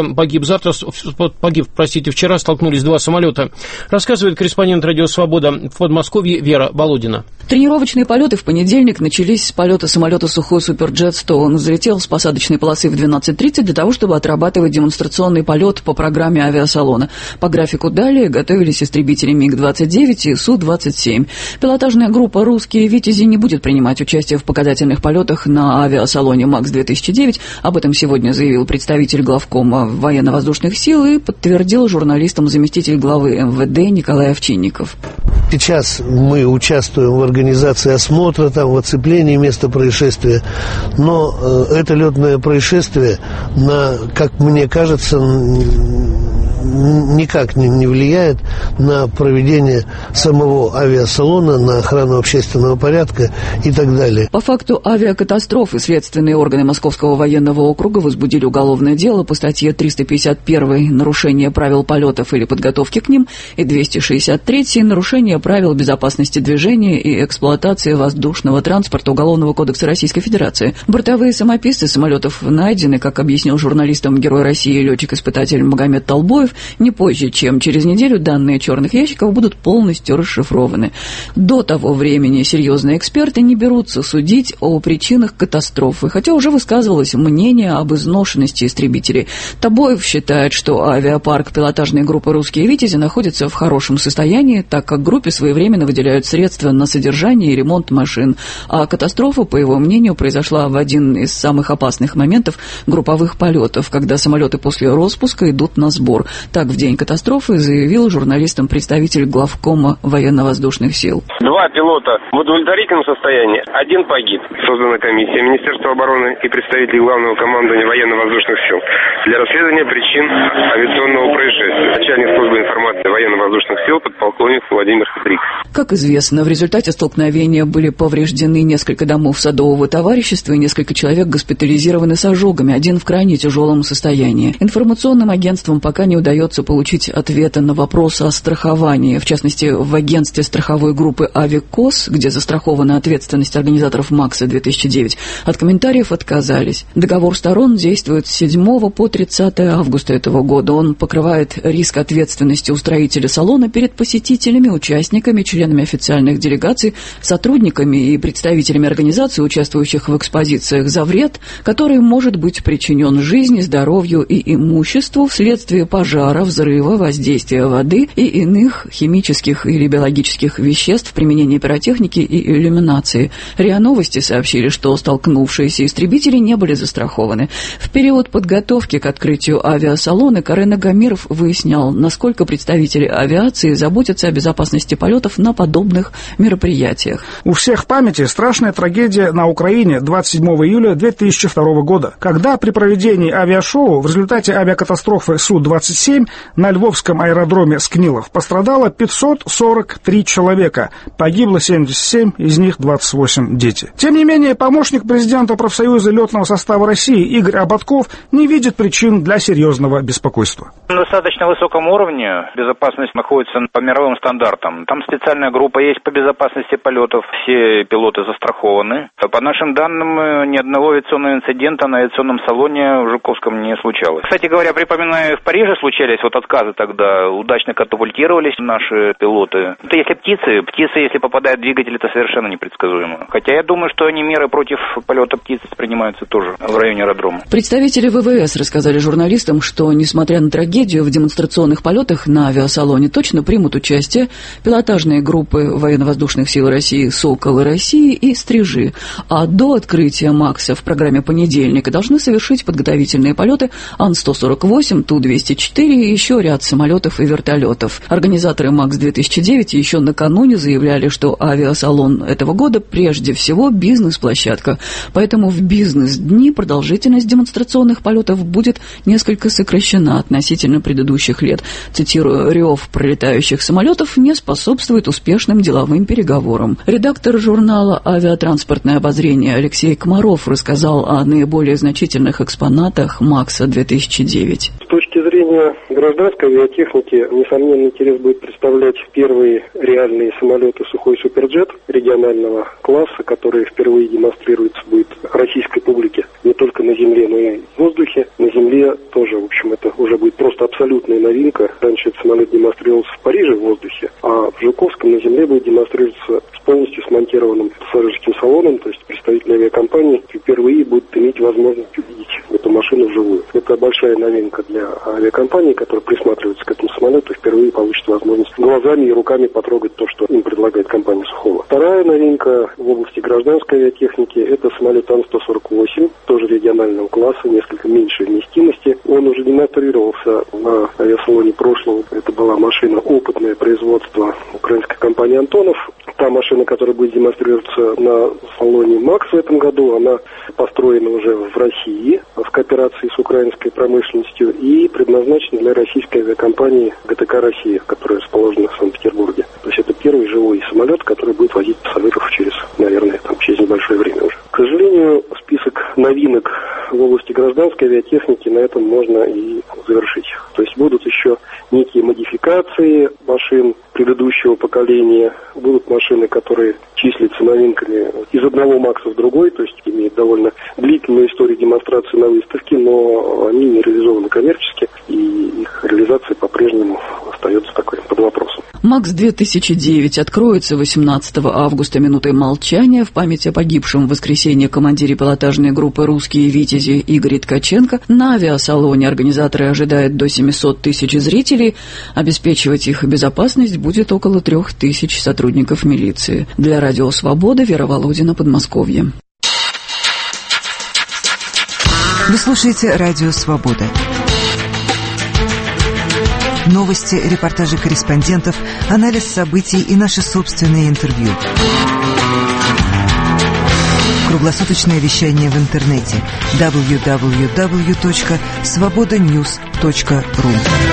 вчера столкнулись два самолета. Рассказывает корреспондент «Радио Свобода» в Подмосковье Вера Володина. Тренировочные полеты в понедельник начались с полета самолета «Сухой Суперджет-100». Он взлетел с посадочной полосы в 12:30 для того, чтобы отрабатывать демонстрационный полет по программе авиасалона. По графику далее готовились истребители МиГ-29 и Су-27. Пилотажная группа «Русские витязи» не будет принимать участие в показательных полетах на авиасалоне МАКС-2009. Об этом сегодня заявил представитель главкома военно-воздушных сил и подтвердил журналистам заместитель главы МВД Николай Овчинников. Сейчас мы участвуем в организации осмотра, в оцеплении места происшествия, но это летное происшествие, как мне кажется, никак не влияет на проведение самого авиасалона, на охрану общественного порядка и так далее. По факту авиакатастрофы следственные органы Московского военного округа возбудили уголовное дело по статье 351 «Нарушение правил полетов или подготовки к ним» и 263 «Нарушение правил безопасности движения и эксплуатации воздушного транспорта» Уголовного кодекса Российской Федерации. Бортовые самописцы самолетов найдены, как объяснил журналистам Герой России летчик-испытатель Магомед Толбоев. Не позже, чем через неделю данные черных ящиков будут полностью расшифрованы. До того времени серьезные эксперты не берутся судить о причинах катастрофы, хотя уже высказывалось мнение об изношенности истребителей. Толбоев считает, что авиапарк пилотажной группы «Русские витязи» находится в хорошем состоянии, так как группе своевременно выделяют средства на содержание и ремонт машин. А катастрофа, по его мнению, произошла в один из самых опасных моментов групповых полетов, когда самолеты после распуска идут на сбор. Так в день катастрофы заявил журналистам представитель главкома военно-воздушных сил. Два пилота в удовлетворительном состоянии, один погиб. Создана комиссия Министерства обороны и представителей главного командования военно-воздушных сил для расследования причин авиационного происшествия. Начальник службы информации военно-воздушных сил подполковник Владимир Фрик. Как известно, в результате столкновения были повреждены несколько домов садового товарищества и несколько человек госпитализированы с ожогами, один в крайне тяжелом состоянии. Информационным агентствам пока не удается получить ответа на вопросы о страховании. В частности, в агентстве страховой группы «Авикос», где застрахована ответственность организаторов МАКСа-2009, от комментариев отказались. Договор сторон действует с 7 по 30 августа этого года. Он покрывает риск ответственности устроителя салона перед посетителями, участниками, членами официальных делегаций, сотрудниками и представителями организаций, участвующих в экспозициях, за вред, который может быть причинен жизни, здоровью и имуществу вследствие пожара, взрыва, воздействия воды и иных химических или биологических веществ, применения пиротехники и иллюминации. РИА Новости сообщили, что столкнувшиеся истребители не были застрахованы. В период подготовки к открытию авиасалона Карен Агамиров выяснял, насколько представители авиации заботятся о безопасности полетов на подобных мероприятиях. У всех в памяти страшная трагедия на Украине 27 июля 2002 года, когда при проведении авиашоу в результате авиакатастрофы Су-27 на Львовском аэродроме Скнилов пострадало 543 человека, погибло 77, из них 28 дети. Тем не менее, помощник президента профсоюза летного состава России Игорь Оботков не видит причин для серьезного беспокойства. На достаточно высоком уровне безопасность находится по мировым стандартам. Там специальная группа есть по безопасности полетов, все пилоты застрахованы. По нашим данным, ни одного авиационного инцидента на авиационном салоне в Жуковском не случалось. Кстати говоря, припоминаю, в Париже случались случались вот отказы тогда, удачно катапультировались наши пилоты. Это если птицы, если попадают в двигатель, это совершенно непредсказуемо. Хотя я думаю, что они меры против полета птиц принимаются тоже в районе аэродрома. Представители ВВС рассказали журналистам, что, несмотря на трагедию, в демонстрационных полетах на авиасалоне точно примут участие пилотажные группы военно-воздушных сил России «Соколы России» и «Стрижи». А до открытия МАКСа в программе понедельника должны совершить подготовительные полеты Ан-148, Ту-204 и еще ряд самолетов и вертолетов. Организаторы МАКС-2009 еще накануне заявляли, что авиасалон этого года прежде всего бизнес-площадка. Поэтому в бизнес-дни продолжительность демонстрационных полетов будет несколько сокращена относительно предыдущих лет. Цитирую, «Рев пролетающих самолетов не способствует успешным деловым переговорам». Редактор журнала «Авиатранспортное обозрение» Алексей Комаров рассказал о наиболее значительных экспонатах МАКСа-2009. С точки зрения гражданской авиатехники, несомненно, интерес будет представлять первые реальные самолеты «Сухой Суперджет» регионального класса, которые впервые демонстрируются будет российской публике не только на земле, но и в воздухе. На земле тоже, в общем, это уже будет просто абсолютная новинка. Раньше этот самолет демонстрировался в Париже в воздухе, а в Жуковском на земле будет демонстрироваться с полностью смонтированным пассажирским салоном, то есть представители авиакомпании впервые будут иметь возможность увидеть эту машину вживую. Это большая новинка для авиакомпании, которые присматриваются к этому самолету, впервые получат возможность глазами и руками потрогать то, что им предлагает компания Сухого. Вторая новинка в области гражданской авиатехники – это самолет Ан-148, тоже регионального класса, несколько меньшей вместимости. Он уже демонстрировался на авиасалоне прошлого. Это была машина опытное производства украинской компании «Антонов». Та машина, которая будет демонстрироваться на салоне МАКС в этом году, она построена уже в России в кооперации с украинской промышленностью и предназначена для российской авиакомпании ГТК «Россия», которая расположена в Санкт-Петербурге. То есть это первый живой самолет, который будет возить пассажиров через небольшое время уже. К сожалению, список новинок в области гражданской авиатехники на этом можно и завершить. То есть будут еще некие модификации машин предыдущего поколения, будут машины, которые числятся новинками из одного МАКСа в другой, то есть имеют довольно длительную историю демонстрации на выставке, но они не реализованы коммерчески, и их реализация по-прежнему остается такой под вопросом. МАКС-2009 откроется 18 августа минутой молчания в память о погибшем в воскресенье командире пилотажной группы «Русские витязи» Игоре Ткаченко. На авиасалоне организаторы ожидают до 700 тысяч зрителей. Обеспечивать их безопасность будет около 3000 сотрудников милиции. Для Радио Свобода, Вера Володина, Подмосковье. Вы слушаете Радио Свобода. Новости, репортажи корреспондентов, анализ событий и наши собственные интервью. Круглосуточное вещание в интернете www.svobodanews.ru.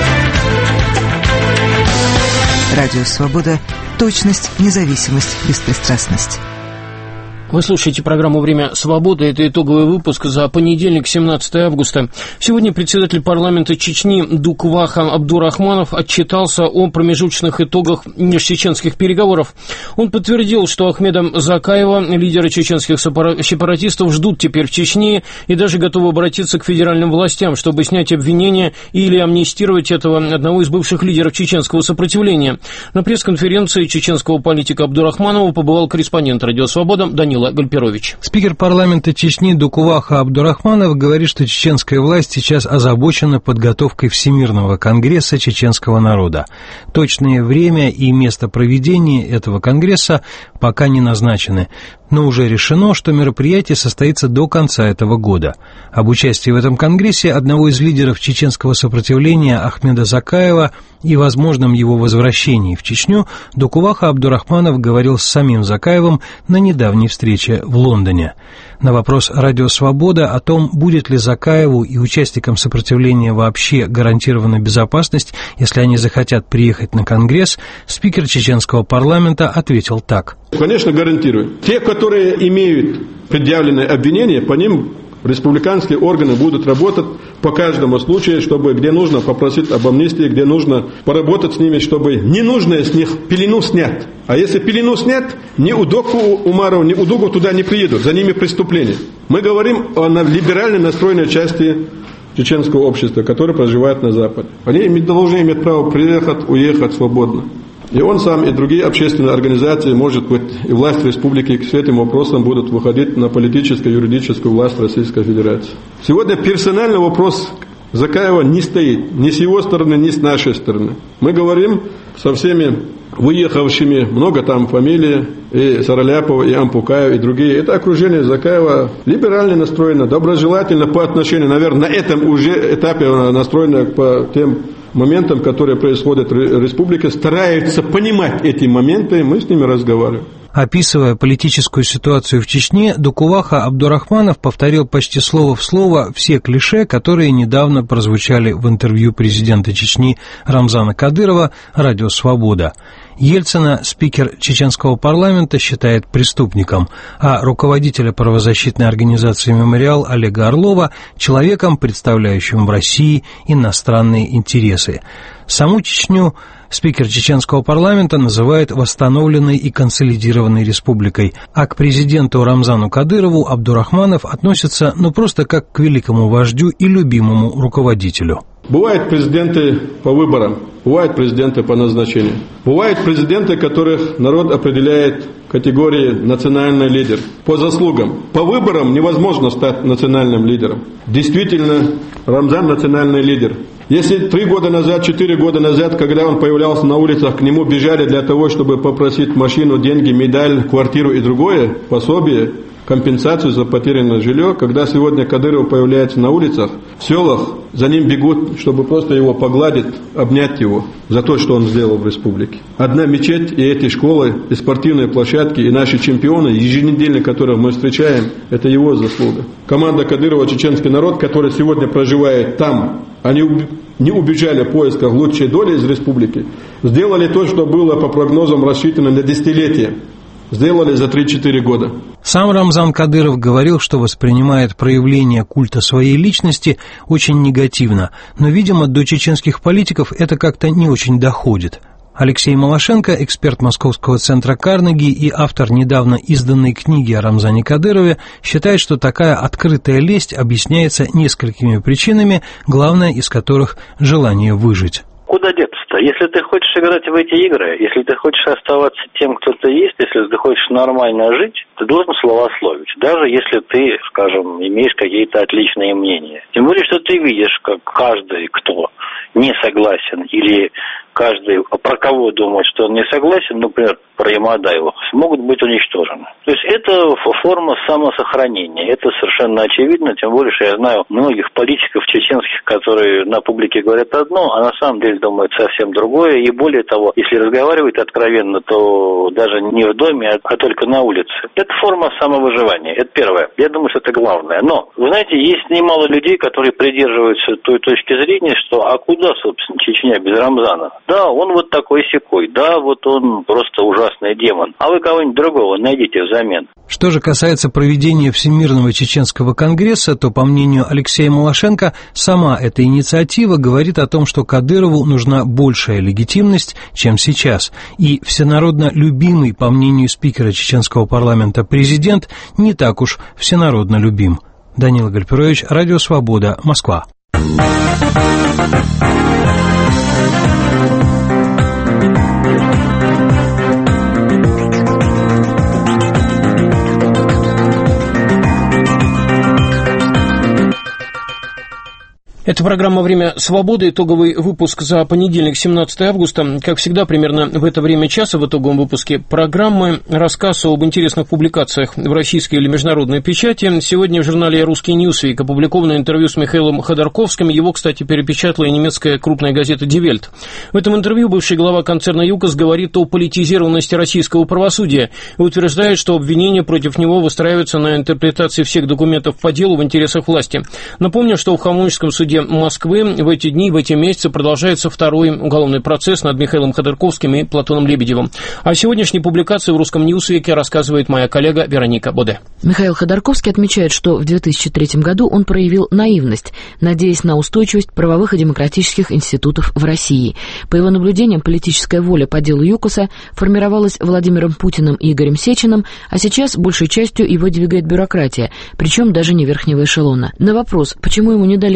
Радио Свобода. Точность, независимость, беспристрастность. Вы слушаете программу «Время свободы». Это итоговый выпуск за понедельник, 17 августа. Сегодня председатель парламента Чечни Дукваха Абдурахманов отчитался о промежуточных итогах межчеченских переговоров. Он подтвердил, что Ахмеда Закаева, лидера чеченских сепаратистов, ждут теперь в Чечне и даже готовы обратиться к федеральным властям, чтобы снять обвинения или амнистировать этого одного из бывших лидеров чеченского сопротивления. На пресс-конференции чеченского политика Абдурахманова побывал корреспондент «Радио Свобода» Данила Гальперович. Спикер парламента Чечни Дукваха Абдурахманов говорит, что чеченская власть сейчас озабочена подготовкой Всемирного конгресса чеченского народа. Точное время и место проведения этого конгресса пока не назначены, но уже решено, что мероприятие состоится до конца этого года. Об участии в этом конгрессе одного из лидеров чеченского сопротивления Ахмеда Закаева и возможном его возвращении в Чечню Дукваха Абдурахманов говорил с самим Закаевым на недавней встрече в Лондоне. На вопрос «Радио Свобода» о том, будет ли Закаеву и участникам сопротивления вообще гарантирована безопасность, если они захотят приехать на Конгресс, спикер чеченского парламента ответил так. Конечно, гарантирую. Те, которые имеют предъявленные обвинения, по ним республиканские органы будут работать по каждому случаю, чтобы где нужно попросить об амнистии, где нужно поработать с ними, чтобы ненужное с них пелену снять. А если пелену снять, ни Удоку Умаров, ни Удугу туда не приедут, за ними преступление. Мы говорим о либерально настроенной части чеченского общества, которые проживают на Западе. Они должны иметь право приехать, уехать свободно. И он сам, и другие общественные организации, может быть, и власть республики с этим вопросом будут выходить на политическую, юридическую власть Российской Федерации. Сегодня персональный вопрос Закаева не стоит ни с его стороны, ни с нашей стороны. Мы говорим со всеми выехавшими, много там фамилий, и Сараляпова, и Ампукаев, и другие. Это окружение Закаева либерально настроено, доброжелательно по отношению, наверное, на этом уже этапе настроено по тем моментам, которые происходят в республике, стараются понимать эти моменты, и мы с ними разговариваем. Описывая политическую ситуацию в Чечне, Дукуваха Абдурахманов повторил почти слово в слово все клише, которые недавно прозвучали в интервью президента Чечни Рамзана Кадырова «Радио Свобода». Ельцина спикер чеченского парламента считает преступником, а руководителя правозащитной организации «Мемориал» Олега Орлова человеком, представляющим в России иностранные интересы. Саму Чечню спикер чеченского парламента называет восстановленной и консолидированной республикой, а к президенту Рамзану Кадырову Абдурахманов относится просто как к великому вождю и любимому руководителю. Бывают президенты по выборам, бывают президенты по назначению. Бывают президенты, которых народ определяет в категории «национальный лидер» по заслугам. По выборам невозможно стать национальным лидером. Действительно, Рамзан – национальный лидер. Если 3 года назад, 4 года назад, когда он появлялся на улицах, к нему бежали для того, чтобы попросить машину, деньги, медаль, квартиру и другое, пособие, компенсацию за потерянное жилье, когда сегодня Кадыров появляется на улицах, в селах, за ним бегут, чтобы просто его погладить, обнять его за то, что он сделал в республике. Одна мечеть и эти школы, и спортивные площадки, и наши чемпионы, еженедельно которых мы встречаем, это его заслуга. Команда Кадырова, чеченский народ, который сегодня проживает там, они не убежали в поисках лучшей доли из республики, сделали то, что было по прогнозам рассчитано на десятилетия. Сделали за 3-4 года. Сам Рамзан Кадыров говорил, что воспринимает проявление культа своей личности очень негативно, но, видимо, до чеченских политиков это как-то не очень доходит. Алексей Малашенко, эксперт Московского центра Карнеги и автор недавно изданной книги о Рамзане Кадырове, считает, что такая открытая лесть объясняется несколькими причинами, главная из которых – желание выжить. Куда деться-то? Если ты хочешь играть в эти игры, если ты хочешь оставаться тем, кто ты есть, если ты хочешь нормально жить, ты должен словословить, даже если ты, скажем, имеешь какие-то отличные мнения. Тем более, что ты видишь, как каждый, кто не согласен или каждый, про кого думает, что он не согласен, например, про Ямадайлу, могут быть уничтожены. То есть это форма самосохранения. Это совершенно очевидно, тем более, что я знаю многих политиков чеченских, которые на публике говорят одно, а на самом деле думают совсем другое. И более того, если разговаривать откровенно, то даже не в доме, а только на улице. Это форма самовыживания. Это первое. Я думаю, что это главное. Но, вы знаете, есть немало людей, которые придерживаются той точки зрения, что а куда, собственно, Чечня без Рамзана? Да, он вот такой-сякой. Да, вот он просто ужасный демон. А вы кого-нибудь другого найдите взамен. Что же касается проведения Всемирного чеченского конгресса, то, по мнению Алексея Малашенко, сама эта инициатива говорит о том, что Кадырову нужна большая легитимность, чем сейчас. И всенародно любимый, по мнению спикера чеченского парламента, президент не так уж всенародно любим. Данила Гальперович, Радио Свобода, Москва. Это программа «Время свободы», итоговый выпуск за понедельник, 17 августа. Как всегда, примерно в это время часа в итоговом выпуске программы рассказ об интересных публикациях в российской или международной печати. Сегодня в журнале «Русский Ньюсвик» опубликовано интервью с Михаилом Ходорковским. Его, кстати, перепечатала и немецкая крупная газета «Die Welt». В этом интервью бывший глава концерна «ЮКОС» говорит о политизированности российского правосудия и утверждает, что обвинения против него выстраиваются на интерпретации всех документов по делу в интересах власти. Напомню, что в Хамовническом суде Москвы в эти дни, в эти месяцы продолжается второй уголовный процесс над Михаилом Ходорковским и Платоном Лебедевым. О сегодняшней публикации в «Русском Ньюсвике» рассказывает моя коллега Вероника Боде. Михаил Ходорковский отмечает, что в 2003 году он проявил наивность, надеясь на устойчивость правовых и демократических институтов в России. По его наблюдениям, политическая воля по делу ЮКОСа формировалась Владимиром Путиным и Игорем Сечиным, а сейчас большей частью его двигает бюрократия, причем даже не верхнего эшелона. На вопрос, почему ему не дали выступить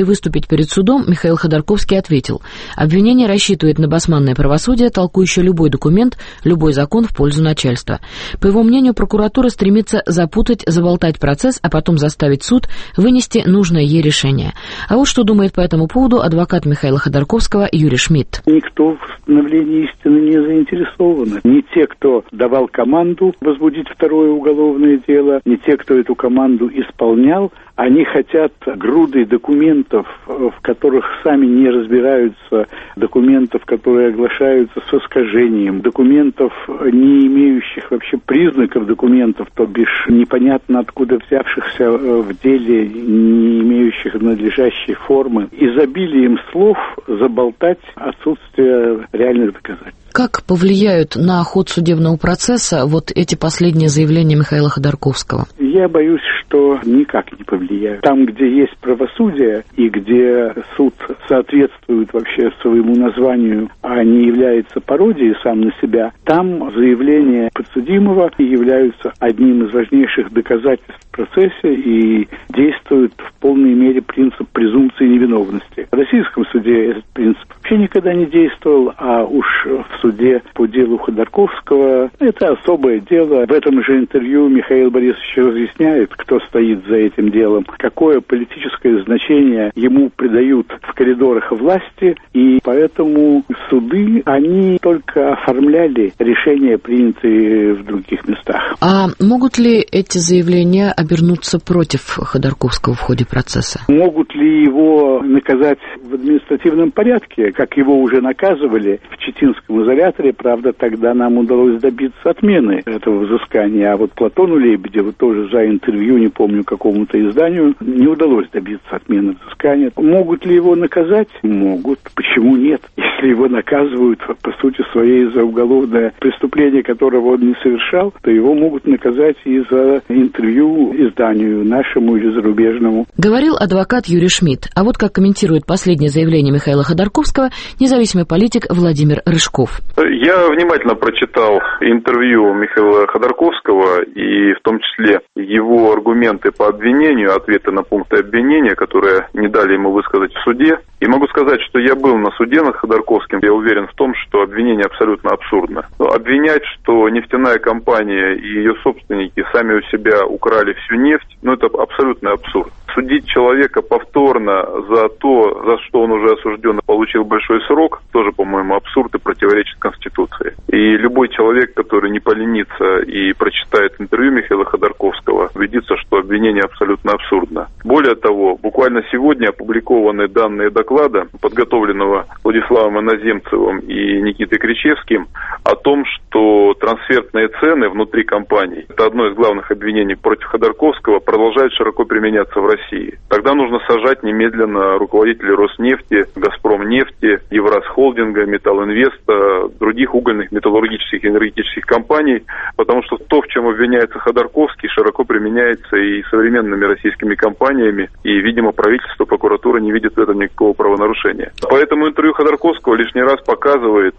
суд перед судом, Михаил Ходорковский ответил: обвинение рассчитывает на басманное правосудие, толкующее любой документ, любой закон в пользу начальства. По его мнению, прокуратура стремится запутать, заболтать процесс, а потом заставить суд вынести нужное ей решение. А вот что думает по этому поводу адвокат Михаила Ходорковского Юрий Шмидт. Никто в установлении истины не заинтересован. Ни те, кто давал команду возбудить второе уголовное дело, ни те, кто эту команду исполнял. Они хотят груды документов, в которых сами не разбираются, документов, которые оглашаются с искажением, документов, не имеющих вообще признаков документов, то бишь непонятно откуда взявшихся в деле, не имеющих надлежащей формы. Изобилием слов заболтать отсутствие реальных доказательств. Как повлияют на ход судебного процесса вот эти последние заявления Михаила Ходорковского? Я боюсь, что никак не повлияют. Там, где есть правосудие и где суд соответствует вообще своему названию, а не является пародией сам на себя, там заявления подсудимого являются одним из важнейших доказательств в процессе и действует в полной мере принцип презумпции невиновности. В российском суде этот принцип вообще никогда не действовал, а уж в суде по делу Ходорковского это особое дело. В этом же интервью Михаил Борисович разъясняет, кто стоит за этим делом, какое политическое значение ему придают в коридорах власти, и поэтому суды, они только оформляли решения, принятые в других местах. А могут ли эти заявления обернуться против Ходорковского в ходе процесса? Могут ли его наказать в административном порядке, как его уже наказывали в Читинском изоляторе? Правда, тогда нам удалось добиться отмены этого взыскания, а вот Платону Лебедеву тоже за интервью, не помню, какому-то изданию, не удалось добиться отмены взыскания. Могут ли его наказать? Могут. Почему нет? Если его наказывают, по сути своей, за уголовное преступление, которого он не совершал, то его могут наказать и за интервью изданию, нашему или зарубежному. Говорил адвокат Юрий Шмидт. А вот как комментирует последнее заявление Михаила Ходорковского независимый политик Владимир Рыжков. Я внимательно прочитал интервью Михаила Ходорковского и в том числе его аргументы по обвинению, ответы на пункты обвинения, которые не дали ему высказать в суде. И могу сказать, что я был на суде над Ходорковским. Я уверен в том, что обвинение абсолютно абсурдно. Но обвинять, что нефтяная компания и ее собственники сами у себя украли всю нефть, это абсолютный абсурд. Судить человека повторно за то, за что он уже осужден и получил большой срок, тоже, по-моему, абсурд и противоречит Конституции. И любой человек, который не поленится и прочитает интервью Михаила Ходорковского, убедится, что обвинение абсолютно абсурдно. Более того, буквально сегодня опубликованы данные доклада, подготовленного Владиславом Иноземцевым и Никитой Кричевским, о том, что трансфертные цены внутри компаний, это одно из главных обвинений против Ходорковского, продолжают широко применяться в России. Тогда нужно сажать немедленно руководителей Роснефти, Газпромнефти, Евразхолдинга, Металлинвеста, других угольных, металлургических и энергетических компаний, потому что то, в чем обвиняется Ходорковский, широко применяется и современными российскими компаниями, и, видимо, правительство, прокуратура не видит в этом никакого правонарушения. Поэтому интервью Ходорковского лишний раз показывает,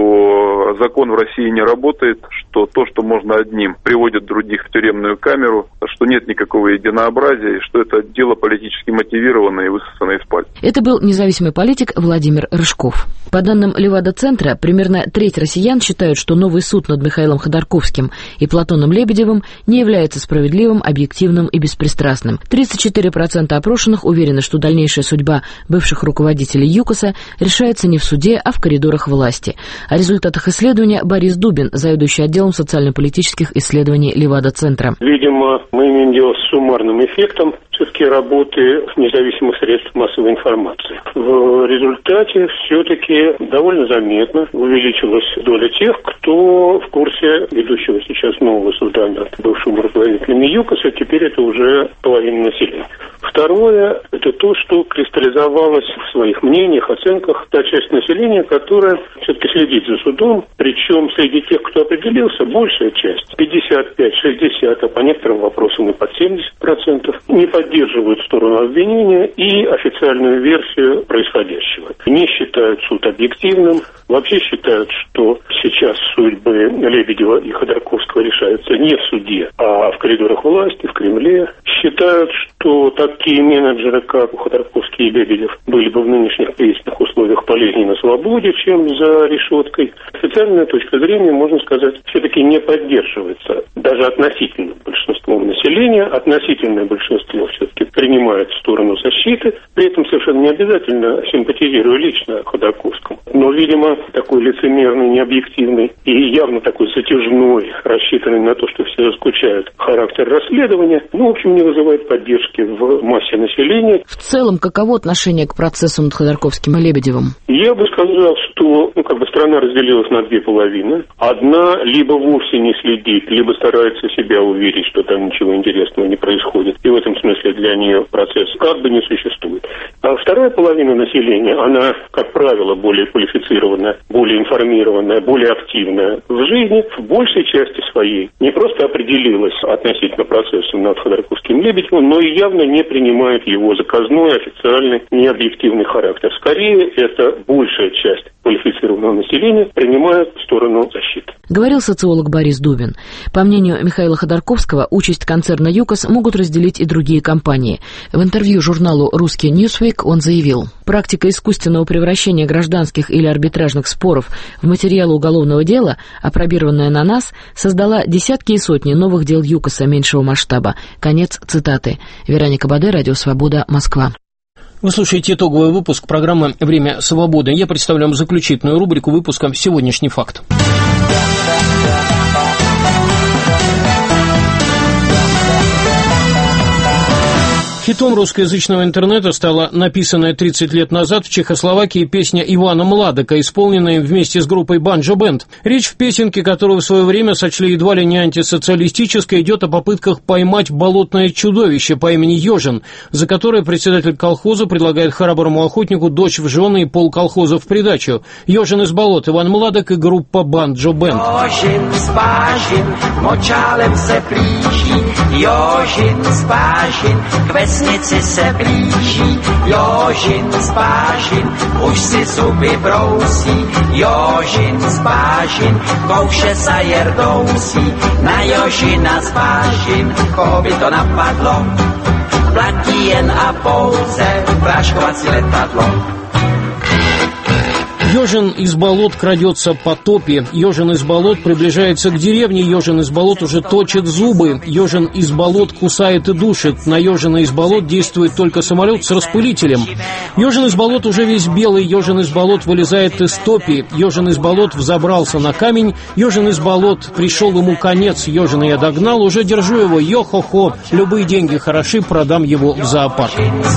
что закон в России не работает, что то, что можно одним, приводит других в тюремную камеру, что нет никакого единообразия, и что это дело политически мотивированное и высосанное из пальца. Это был независимый политик Владимир Рыжков. По данным Левада-центра, примерно треть россиян считают, что новый суд над Михаилом Ходорковским и Платоном Лебедевым не является справедливым, объективным и беспристрастным. 34% опрошенных уверены, что дальнейшая судьба бывших руководителей ЮКОСа решается не в суде, а в коридорах власти. О результатах исследования Борис Дубин, заведующий отделом социально-политических исследований Левада-центра. Видимо, мы имеем дело с суммарным эффектом все-таки работы независимых средств массовой информации. В результате все-таки довольно заметно увеличилась доля тех, кто в курсе ведущего сейчас нового суда над бывшим руководителем ЮКОСа, теперь это уже половина населения. Второе, это то, что кристаллизовалось в своих мнениях, оценках та часть населения, которая все-таки следит за судом, причем среди тех, кто определился, большая часть, 55-60, а по некоторым вопросам и под 70%, не поддерживает поддерживают сторону обвинения и официальную версию происходящего. Не считают суд объективным, вообще считают, что сейчас судьбы Лебедева и Ходорковского решаются не в суде, а в коридорах власти, в Кремле. Считают, что такие менеджеры, как Ходорковский и Лебедев, были бы в нынешних кризисных условиях полезнее на свободе, чем за решеткой. Официальная точка зрения, можно сказать, все-таки не поддерживается даже относительным большинством населения. Относительное большинство все-таки принимает сторону защиты, при этом совершенно не обязательно симпатизируя лично Ходорковскому. Но, видимо, такой лицемерный, необъективный и явно такой затяжной, рассчитанный на то, что все заскучают, характер расследования, в общем, не вызывает поддержки в массе населения. В целом, каково отношение к процессу над Ходорковским и Лебедевым? Я бы сказал, что страна разделилась на две половины. Одна либо вовсе не следит, либо старается себя уверить, что там ничего интересного не происходит. И в этом смысле для нее процесс как бы не существует. А вторая половина населения, она, как правило, более квалифицированная, более информированная, более активная в жизни, в большей части своей не просто определилась относительно процесса над Ходорковским и Лебедевым, но и явно не принимает его заказной, официальный, необъективный характер. Скорее, это большая часть квалифицированного населения принимает сторону защиты. Говорил социолог Борис Дубин. По мнению Михаила Ходорковского, участь концерна «ЮКОС» могут разделить и другие компании. В интервью журналу «Русский Ньюсвик» он заявил: практика искусственного превращения гражданских или арбитражных споров в материалы уголовного дела, опробированная на нас, создала десятки и сотни новых дел ЮКОСа меньшего масштаба. Конец цитаты. Вероника Баде, Радио Свобода, Москва. Вы слушаете итоговый выпуск программы «Время свободы». Я представляю вам заключительную рубрику выпуска «Сегодняшний факт». Хитом русскоязычного интернета стала написанная 30 лет назад в Чехословакии песня Ивана Младока, исполненная вместе с группой Банджо Бенд. Речь в песенке, которую в свое время сочли едва ли не антисоциалистической, идет о попытках поймать болотное чудовище по имени Ежин, за которое председатель колхоза предлагает храброму охотнику дочь в жены и полколхоза в придачу. Ежин из болот, Иван Младок и группа Банджо Бенд. Ежин спажин, мочалем се плíží, Ежин спажин, к vesnici se blíží, Jožin spážin, už si zuby brousí, Jožin spážin, kouše sa jerdousí, na Jožina spážin, koho by to napadlo, platí jen a pouze práškovací letadlo. Ежин из болот крадется по топе, ежин из болот приближается к деревне, ежин из болот уже точит зубы, ежин из болот кусает и душит, на ежина из болот действует только самолет с распылителем. Ежин из болот уже весь белый, ежин из болот вылезает из топи, ежин из болот взобрался на камень, ежин из болот пришел ему конец, ежина я догнал, уже держу его, йо-хо-хо, любые деньги хороши, продам его в зоопарк.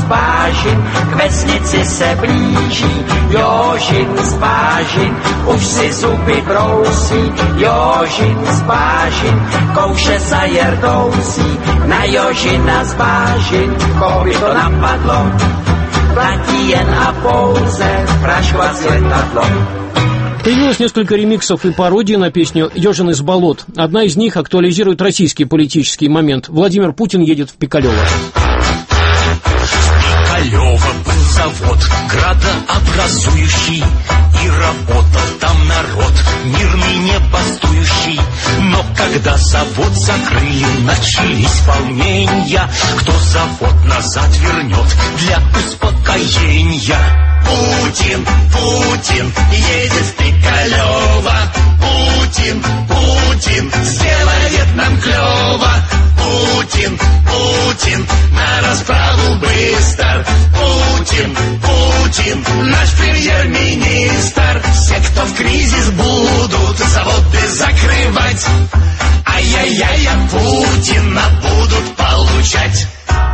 Spážin, už si zuby brousí, Jožin spážin, kouše sa jerdousí, na Jožina spážin, koho by to napadlo, platí jen a pouze praškovací letadlo. Появилось несколько ремиксов и пародий на песню «Ежин из болот». Одна из них актуализирует российский политический момент. Владимир Путин едет в Пикалево. Пикалево был завод, градообразующий, и работал там народ, мирный небостующий. Но когда завод закрыли, начались волнения. Кто завод назад вернет для успокоения? Путин, Путин едет в Пикалево. Путин, Путин сделает нам клево. Путин, Путин на расправу быстр. Путин, Путин наш премьер-министр. Все, кто в кризис будут заводы закрывать, ай-яй-яй, Путина будут получать.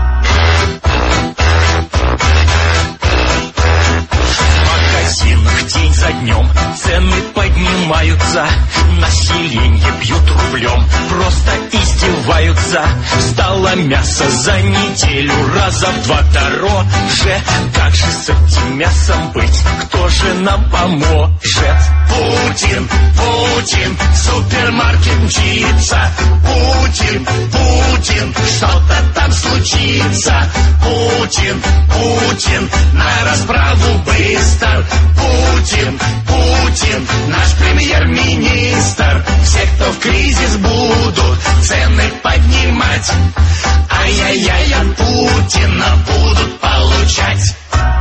В магазинах день за днем цены поднимаются, население бьют рублем, просто издеваются. Стало мясо за неделю раза в 2 дороже. Как же с этим мясом быть? Кто же нам поможет? Путин, Путин, супермаркет мчится. Путин, Путин, что-то там случится. Путин, Путин, на расправу быстр. Путин, Путин, наш премьер-министр. Все, кто в кризис будут цены поднимать, ай-яй-яй, от Путина будут получать.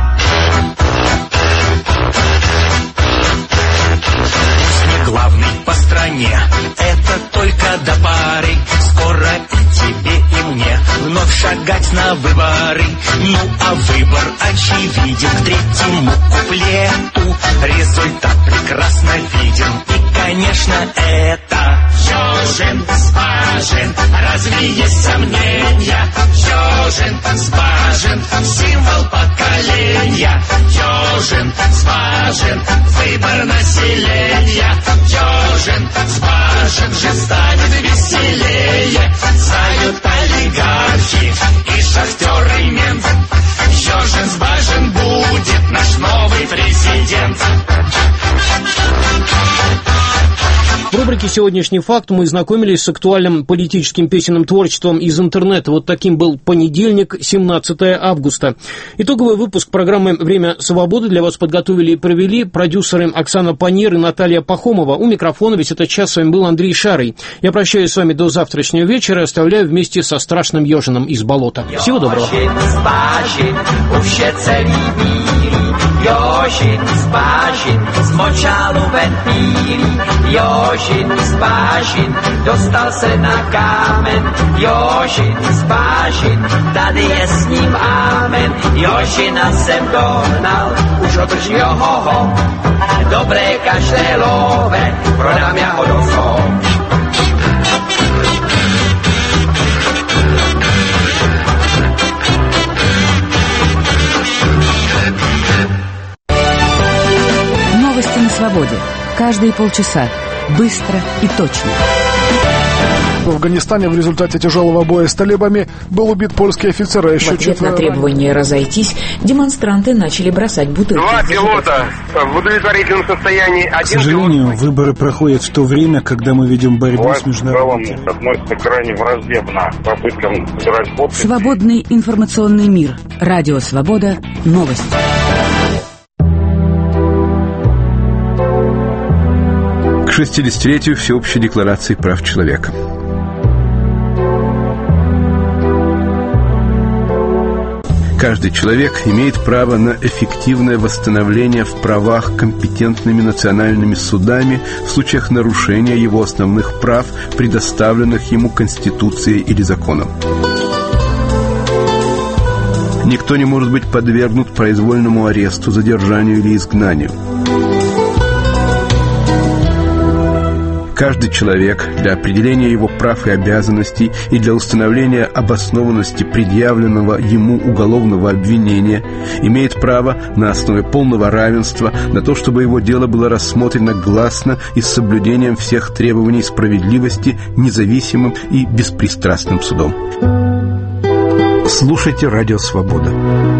Главный по стране, это только до пары. Скоро и тебе, и мне вновь шагать на выборы. Ну а выбор очевиден, к третьему куплету результат прекрасно виден. И, конечно, это Ёжин, Спажин, разве есть сомнения? Ёжин, Спажин, символ поколения. Ёжин, Спажин, выбор населения. Ёжин, Спажин, же станет веселее. Знают олигархи и шахтеры мент. Ёжин, Спажин будет наш новый президент. В рубрике «Сегодняшний факт» мы знакомились с актуальным политическим песенным творчеством из интернета. Вот таким был понедельник, 17 августа. Итоговый выпуск программы «Время свободы» для вас подготовили и провели продюсеры Оксана Панир и Наталья Пахомова. У микрофона весь этот час с вами был Андрей Шарый. Я прощаюсь с вами до завтрашнего вечера и оставляю вместе со страшным Ёжином из болота. Всего доброго. Ёжин, Спажин, змочал у вентилі. Ёжин, Спажин, dostal se na kámen. Ёжin, Spážin, tady je s ním amen. Jožina jsem dohnal, už održ johoho. Dobré kaštelové, prodám jahodovkou. Новости на свободе. Каждые полчаса. Быстро и точно. В Афганистане в результате тяжелого боя с талибами был убит польский офицер, а еще в ответ на требование разойтись, демонстранты начали бросать бутылки. 2 пилота в удовлетворительном состоянии. К сожалению, выборы проходят в то время, когда мы ведем борьбу с международным. Относится крайне враждебно к попыткам собирать подписи. Свободный информационный мир. Радио Свобода. Новости. К 60-летию Всеобщей декларации прав человека. Каждый человек имеет право на эффективное восстановление в правах компетентными национальными судами в случаях нарушения его основных прав, предоставленных ему Конституцией или законом. Никто не может быть подвергнут произвольному аресту, задержанию или изгнанию. Каждый человек для определения его прав и обязанностей и для установления обоснованности предъявленного ему уголовного обвинения имеет право на основе полного равенства на то, чтобы его дело было рассмотрено гласно и с соблюдением всех требований справедливости независимым и беспристрастным судом. Слушайте «Радио Свобода».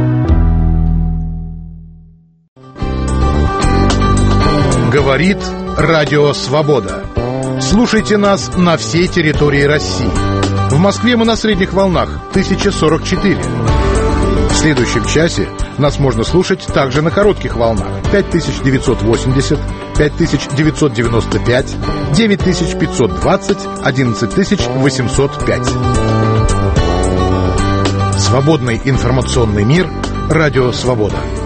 Говорит «Радио Свобода». Слушайте нас на всей территории России. В Москве мы на средних волнах 1044. В следующем часе нас можно слушать также на коротких волнах 5980, 5995, 9520, 11805. Свободный информационный мир. Радио Свобода.